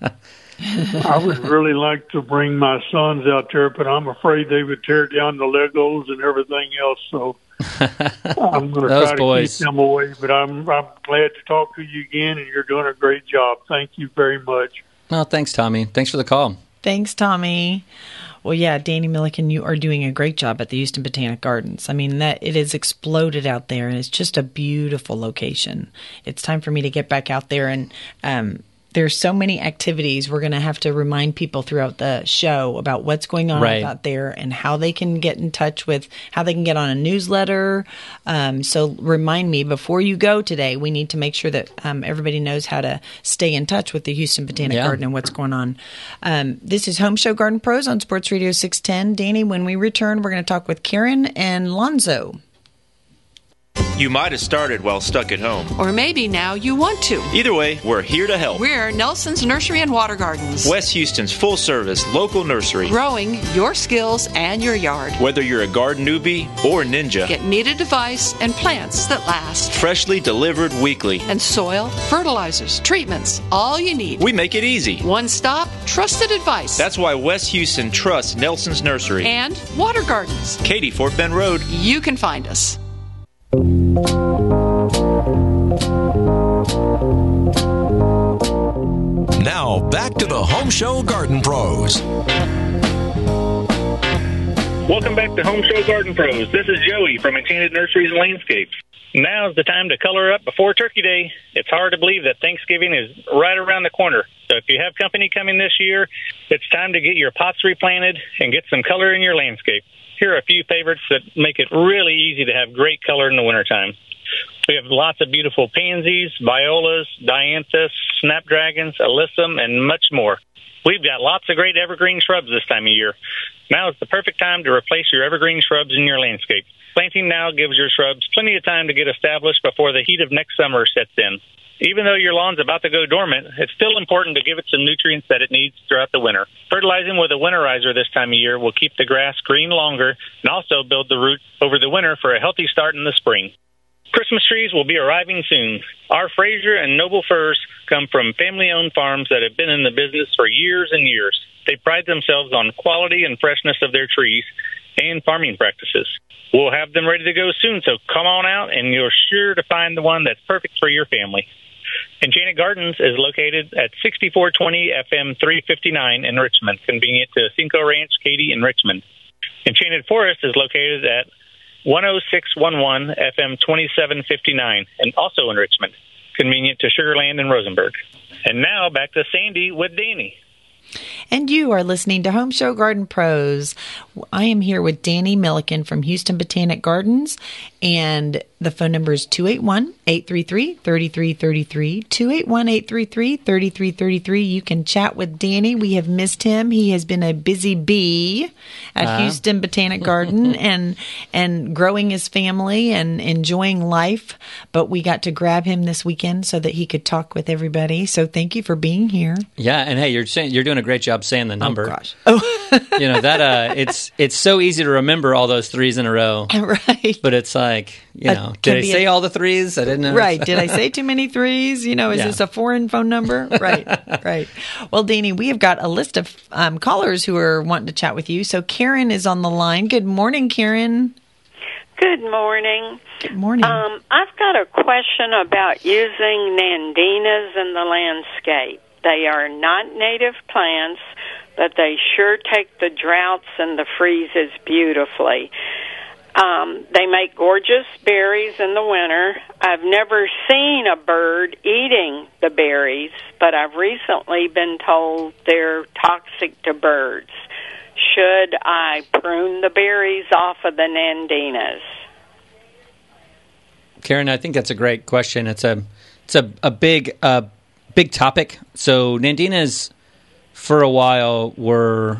I would really like to bring my sons out there, but I'm afraid they would tear down the Legos and everything else. So I'm going to try to keep them away. But I'm glad to talk to you again, and you're doing a great job. Thank you very much. Well, thanks, Tommy. Thanks for the call. Thanks, Tommy. Well, yeah, Danny Milliken, you are doing a great job at the Houston Botanic Gardens. I mean, it has exploded out there, and it's just a beautiful location. It's time for me to get back out there, and there's so many activities. We're going to have to remind people throughout the show about what's going on out there and how they can get in touch with, how they can get on a newsletter. So remind me, before you go today, we need to make sure that everybody knows how to stay in touch with the Houston Botanic Garden and what's going on. This is Home Show Garden Pros on Sports Radio 610. Danny, when we return, we're going to talk with Karen and Lonzo. You might have started while stuck at home. Or maybe now you want to. Either way, we're here to help. We're Nelson's Nursery and Water Gardens. West Houston's full-service local nursery. Growing your skills and your yard. Whether you're a garden newbie or ninja. Get needed advice and plants that last. Freshly delivered weekly. And soil, fertilizers, treatments, all you need. We make it easy. One stop, trusted advice. That's why West Houston trusts Nelson's Nursery. And Water Gardens. Katy, Fort Bend Road. You can find us. Now, back to the Home Show Garden Pros. Welcome back to Home Show Garden Pros. This is Joey from Enchanted Nurseries and Landscapes. Now's the time to color up before Turkey Day. It's hard to believe that Thanksgiving is right around the corner. So if you have company coming this year, it's time to get your pots replanted and get some color in your landscape. Here are a few favorites that make it really easy to have great color in the wintertime. We have lots of beautiful pansies, violas, dianthus, snapdragons, alyssum, and much more. We've got lots of great evergreen shrubs this time of year. Now is the perfect time to replace your evergreen shrubs in your landscape. Planting now gives your shrubs plenty of time to get established before the heat of next summer sets in. Even though your lawn's about to go dormant, it's still important to give it some nutrients that it needs throughout the winter. Fertilizing with a winterizer this time of year will keep the grass green longer and also build the roots over the winter for a healthy start in the spring. Christmas trees will be arriving soon. Our Fraser and Noble firs come from family-owned farms that have been in the business for years and years. They pride themselves on quality and freshness of their trees and farming practices. We'll have them ready to go soon, so come on out and you're sure to find the one that's perfect for your family. Enchanted Gardens is located at 6420 FM 359 in Richmond, convenient to Cinco Ranch, Katy, and Richmond. Enchanted Forest is located at 10611 FM 2759 and also in Richmond, convenient to Sugar Land and Rosenberg. And now back to Sandy with Danny. And you are listening to Home Show Garden Pros. I am here with Danny Milliken from Houston Botanic Gardens, and the phone number is 281-833-3333, 281-833-3333. You can chat with Danny. We have missed him. He has been a busy bee at Houston Botanic Garden and growing his family and enjoying life, but we got to grab him this weekend so that he could talk with everybody. So thank you for being here. Yeah, and hey, you're doing a great job saying the number. Oh gosh. You know that it's so easy to remember all those threes in a row. Right. But it's like, did I say all the threes? I didn't know. Right. Did I say too many threes? Is this a foreign phone number? Right. Right. Well, Danny, we have got a list of callers who are wanting to chat with you. So Karen is on the line. Good morning, Karen. Good morning. Good morning. I've got a question about using Nandinas in the landscape. They are not native plants, but they sure take the droughts and the freezes beautifully. They make gorgeous berries in the winter. I've never seen a bird eating the berries, but I've recently been told they're toxic to birds. Should I prune the berries off of the Nandinas? Karen, I think that's a great question. It's a big topic. So Nandinas, for a while, were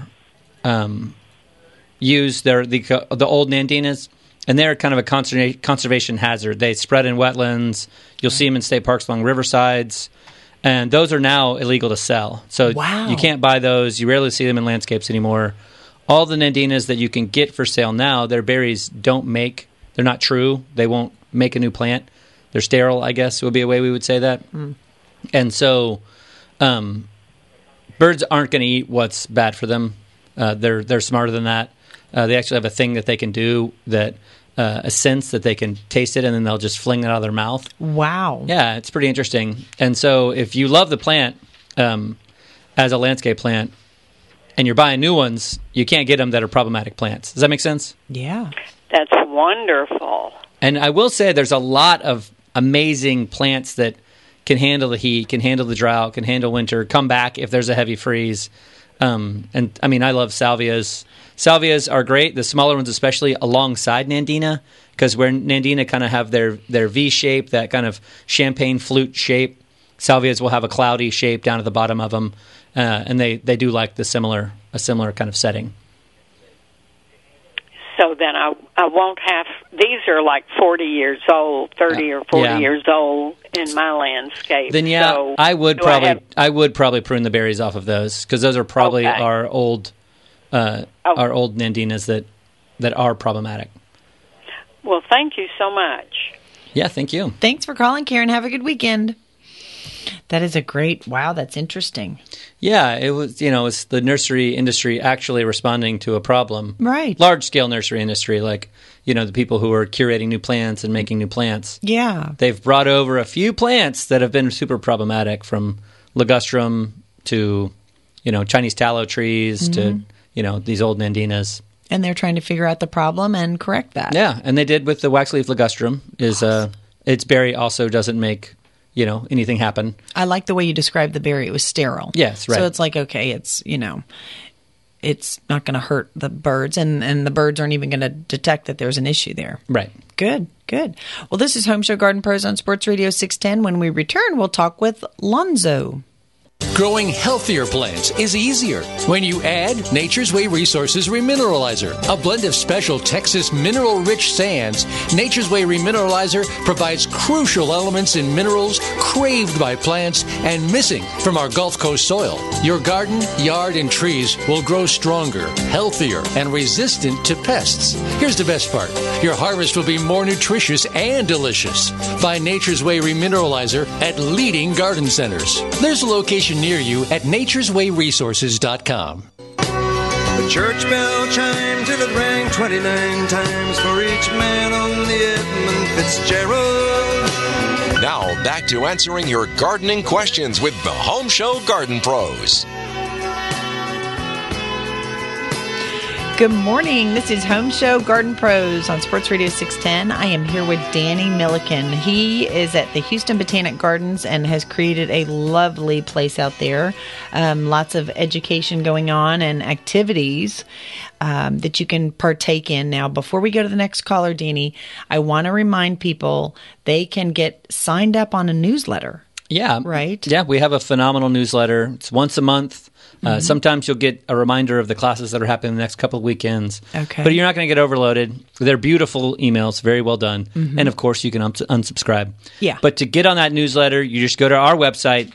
used. They're the old Nandinas, and they're kind of a conservation hazard. They spread in wetlands. You'll see them in state parks along riversides. And those are now illegal to sell. So you can't buy those. You rarely see them in landscapes anymore. All the Nandinas that you can get for sale now, their berries they're not true. They won't make a new plant. They're sterile, I guess, would be a way we would say that. And so birds aren't going to eat what's bad for them. They're smarter than that. They actually have a thing that they can do that a sense that they can taste it, and then they'll just fling it out of their mouth. Wow. Yeah, it's pretty interesting. And so if you love the plant as a landscape plant and you're buying new ones, you can't get them that are problematic plants. Does that make sense? Yeah. That's wonderful. And I will say there's a lot of amazing plants that can handle the heat, can handle the drought, can handle winter, come back if there's a heavy freeze. And I mean, I love salvias. Salvias are great, the smaller ones especially, alongside Nandina, because where Nandina kind of have their V shape, that kind of champagne flute shape, salvias will have a cloudy shape down at the bottom of them, and they do like a similar kind of setting. So then I won't have, these are like 40 years old, 30 or 40 years old in my landscape. Then so I would probably prune the berries off of those, because those are probably our old Nandinas that are problematic. Well, thank you so much. Yeah, thank you. Thanks for calling, Karen. Have a good weekend. That is that's interesting. Yeah, it was, it's the nursery industry actually responding to a problem. Right. Large-scale nursery industry, like, the people who are curating new plants and making new plants. Yeah. They've brought over a few plants that have been super problematic, from ligustrum to, Chinese tallow trees to, these old Nandinas. And they're trying to figure out the problem and correct that. Yeah, and they did with the waxleaf ligustrum. Its berry also doesn't make anything happen. I like the way you described the berry. It was sterile. Yes, right. So it's like, okay, it's, it's not going to hurt the birds, and the birds aren't even going to detect that there's an issue there. Right. Good. Well, this is Home Show Garden Pros on Sports Radio 610. When we return, we'll talk with Lonzo. Growing healthier plants is easier when you add Nature's Way Resources Remineralizer, a blend of special Texas mineral-rich sands. Nature's Way Remineralizer provides crucial elements in minerals craved by plants and missing from our Gulf Coast soil. Your garden, yard, and trees will grow stronger, healthier, and resistant to pests. Here's the best part. Your harvest will be more nutritious and delicious. Find Nature's Way Remineralizer at leading garden centers. There's a location near you at natureswayresources.com. The church bell chimed till it rang 29 times for each man on the Edmund Fitzgerald. Now back to answering your gardening questions with the Home Show Garden Pros. Good morning. This is Home Show Garden Pros on Sports Radio 610. I am here with Danny Milliken. He is at the Houston Botanic Gardens and has created a lovely place out there. Lots of education going on and activities that you can partake in. Now, before we go to the next caller, Danny, I want to remind people they can get signed up on a newsletter. Yeah. Right? Yeah, we have a phenomenal newsletter. It's once a month. Sometimes you'll get a reminder of the classes that are happening the next couple of weekends. Okay. But you're not going to get overloaded. They're beautiful emails, very well done. And, of course, you can unsubscribe. Yeah. But to get on that newsletter, you just go to our website,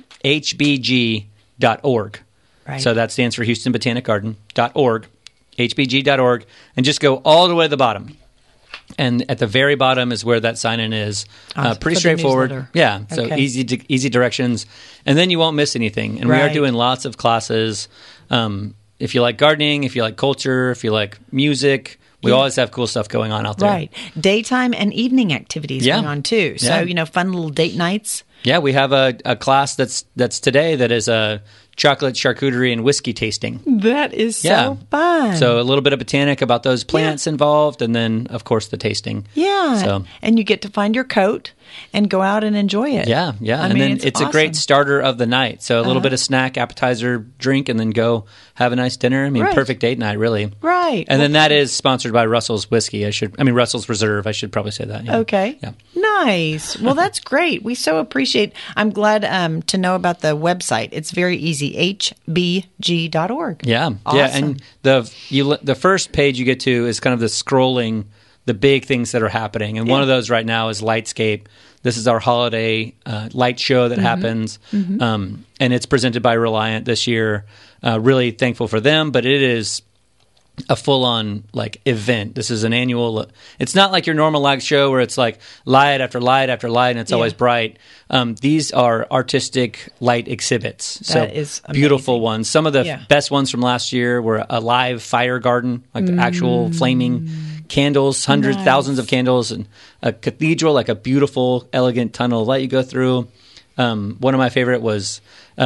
hbg.org. Right. So that stands for HoustonBotanicGarden.org, hbg.org, and just go all the way to the bottom. And at the very bottom is where that sign-in is. Pretty straightforward. Yeah, so Okay. easy directions. And then you won't miss anything. And we are doing lots of classes. If you like gardening, if you like culture, if you like music, we always have cool stuff going on out there. Right. Daytime and evening activities going on, too. So, fun little date nights. Yeah, we have a class that's today that is a chocolate charcuterie and whiskey tasting. That is so fun. So a little bit of botanic about those plants involved, and then, of course, the tasting. Yeah. So. And you get to find your coat and go out and enjoy it. Yeah. I And mean, then it's a great starter of the night. So a little bit of snack, appetizer, drink, and then go have a nice dinner. I mean, perfect date night, really. Right. And then that is sponsored by Russell's Whiskey. Russell's Reserve. I should probably say that. Yeah. Okay. Yeah. Nice. Well, that's great. We so appreciate. I'm glad to know about the website. It's very easy. hbg.org. Yeah. Awesome. Yeah. And the first page you get to is kind of the scrolling, the big things that are happening. And one of those right now is Lightscape. This is our holiday light show that happens. And it's presented by Reliant this year. Really thankful for them, but it is a full-on event. This is an annual. It's not like your normal light show where it's like light after light after light and it's always bright. These are artistic light exhibits. That is amazing. Beautiful ones. Some of the best ones from last year were a live fire garden, like actual flaming candles, hundreds, thousands of candles, and a cathedral, like a beautiful, elegant tunnel of light you go through. One of my favorite was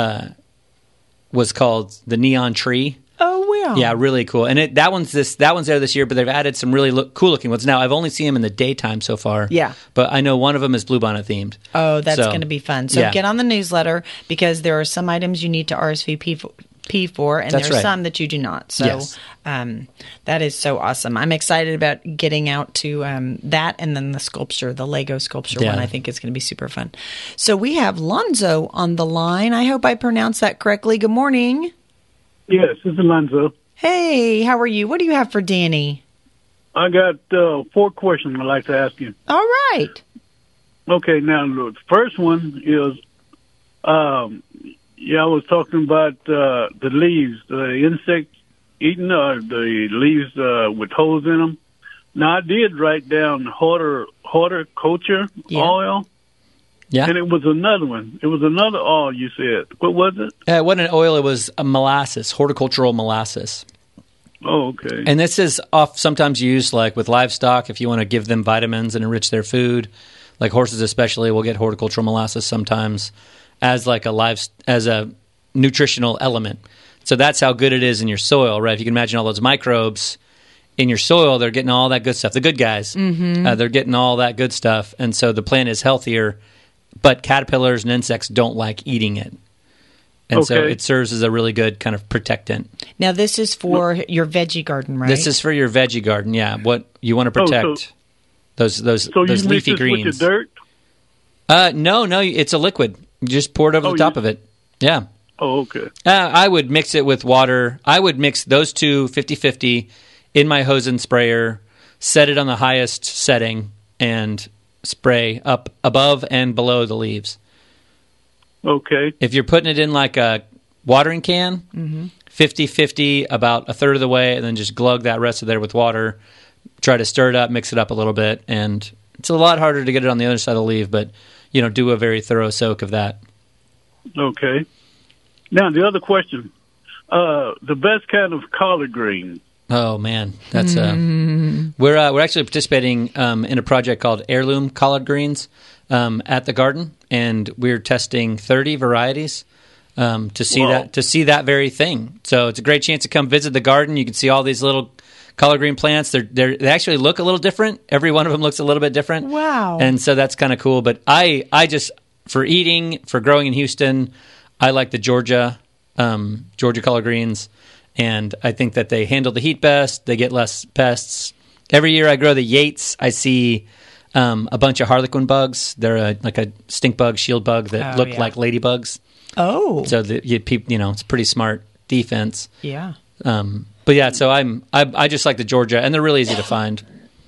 called the Neon Tree. Oh, wow. Yeah, really cool. And that one's there this year, but they've added some really cool looking ones. Now, I've only seen them in the daytime so far. Yeah. But I know one of them is Bluebonnet themed. Oh, that's going to be fun. So get on the newsletter because there are some items you need to RSVP for, and there are some that you do not. So that is so awesome. I'm excited about getting out to that and then the Lego sculpture one. I think is going to be super fun. So we have Lonzo on the line. I hope I pronounced that correctly. Good morning. Yes, this is Lonzo. Hey, how are you? What do you have for Danny? I got 4 questions I'd like to ask you. All right. Okay, now the first one is, I was talking about the leaves, the insects eating the leaves with holes in them. Now, I did write down horticulture oil. Yeah. And it was another one. It was another oil you said. What was it? It wasn't an oil. It was a molasses, horticultural molasses. Oh, okay. And this is sometimes used like with livestock if you want to give them vitamins and enrich their food. Like horses especially will get horticultural molasses sometimes as like as a nutritional element. So that's how good it is in your soil, right? If you can imagine all those microbes in your soil, they're getting all that good stuff. The good guys, they're getting all that good stuff. And so the plant is healthier. But caterpillars and insects don't like eating it. And so it serves as a really good kind of protectant. Now, this is for your veggie garden, right? This is for your veggie garden, yeah. What you want to protect, those leafy greens. So you mix this with the dirt? No, it's a liquid. You just pour it over the top of it. Yeah. Oh, okay. I would mix it with water. I would mix those two 50-50 in my hose and sprayer, set it on the highest setting, and spray up above and below the leaves. Okay. If you're putting it in like a watering can, 50-50 about a third of the way, and then just glug that rest of there with water. Try to stir it up, mix it up a little bit, and it's a lot harder to get it on the other side of the leaf, but do a very thorough soak of that. Okay. Now, the other question, the best kind of collard green. Oh man, that's we're actually participating in a project called Heirloom Collard Greens at the garden, and we're testing 30 varieties to see that very thing. So it's a great chance to come visit the garden. You can see all these little collard green plants. They actually look a little different. Every one of them looks a little bit different. Wow. And so that's kind of cool. But I just, for eating, for growing in Houston, I like the Georgia collard greens. And I think that they handle the heat best. They get less pests. Every year I grow the Yates, I see a bunch of harlequin bugs. They're like a stink bug, shield bug that look like ladybugs. Oh. So it's a pretty smart defense. Yeah. But yeah, so I just like the Georgia, and they're really easy to find.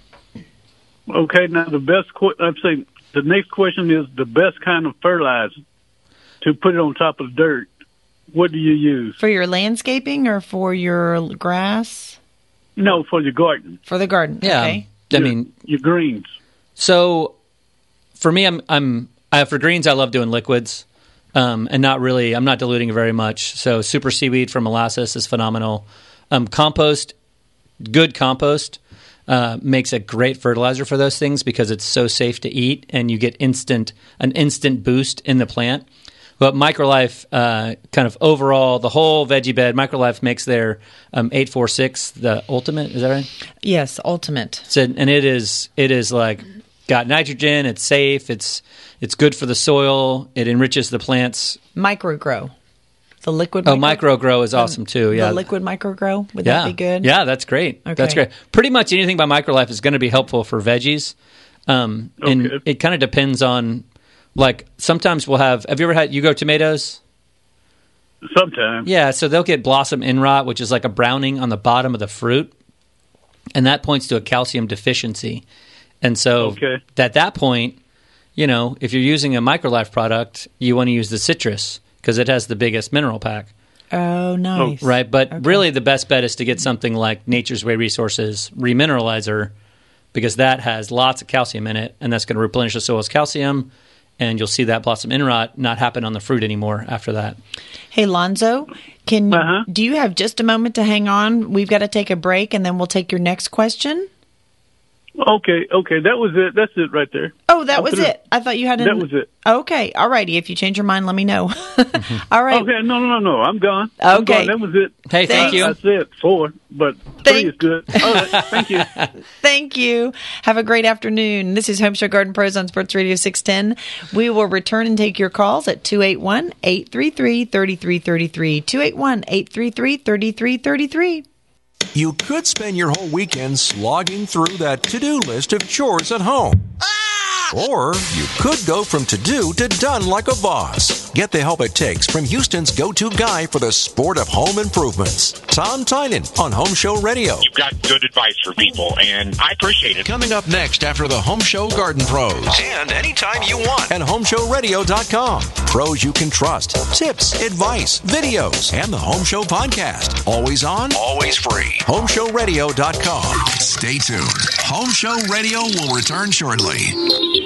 Okay, now I'm saying the next question is the best kind of fertilizer to put it on top of the dirt. What do you use? For your landscaping or for your grass? No, for your garden. For the garden, yeah. Okay. I mean, your greens. So for me, for greens, I love doing liquids, and I'm not diluting it very much. So super seaweed from molasses is phenomenal. Compost, good compost, makes a great fertilizer for those things because it's so safe to eat, and you get an instant boost in the plant. But MicroLife, kind of overall, the whole veggie bed, MicroLife makes their 846, the Ultimate. Is that right? Yes, Ultimate. So, and it is like got nitrogen. It's safe. It's good for the soil. It enriches the plants. MicroGrow, the liquid. MicroGrow is awesome too. Yeah, the liquid MicroGrow. Would that be good? Yeah, that's great. Okay. That's great. Pretty much anything by MicroLife is going to be helpful for veggies, and it kind of depends on. Like sometimes we'll have you ever had Yugo tomatoes? Sometimes. Yeah, so they'll get blossom end rot, which is like a browning on the bottom of the fruit. And that points to a calcium deficiency. And so at that point, if you're using a MicroLife product, you want to use the citrus because it has the biggest mineral pack. Oh, nice. Right, but really the best bet is to get something like Nature's Way Resources Remineralizer because that has lots of calcium in it, and that's going to replenish the soil's calcium. And you'll see that blossom end rot not happen on the fruit anymore after that. Hey, Lonzo, do you have just a moment to hang on? We've got to take a break, and then we'll take your next question. Okay, that was it. That's it right there. Oh, that was it. I thought you had That was it. Okay, all righty. If you change your mind, let me know. All right. Okay, no. I'm gone. Okay. I'm gone. That was it. Hey, thank you. I said 4, but 3 is good. All right, thank you. Thank you. Have a great afternoon. This is Home Show Garden Pros on Sports Radio 610. We will return and take your calls at 281-833-3333. 281-833-3333. You could spend your whole weekend slogging through that to-do list of chores at home. Or you could go from to-do to done like a boss. Get the help it takes from Houston's go-to guy for the sport of home improvements, Tom Tynan on Home Show Radio. You've got good advice for people, and I appreciate it. Coming up next after the Home Show Garden Pros. And anytime you want at HomeShowRadio.com. Pros you can trust, tips, advice, videos, and the Home Show podcast. Always on, always free. HomeShowRadio.com. Stay tuned. Home Show Radio will return shortly.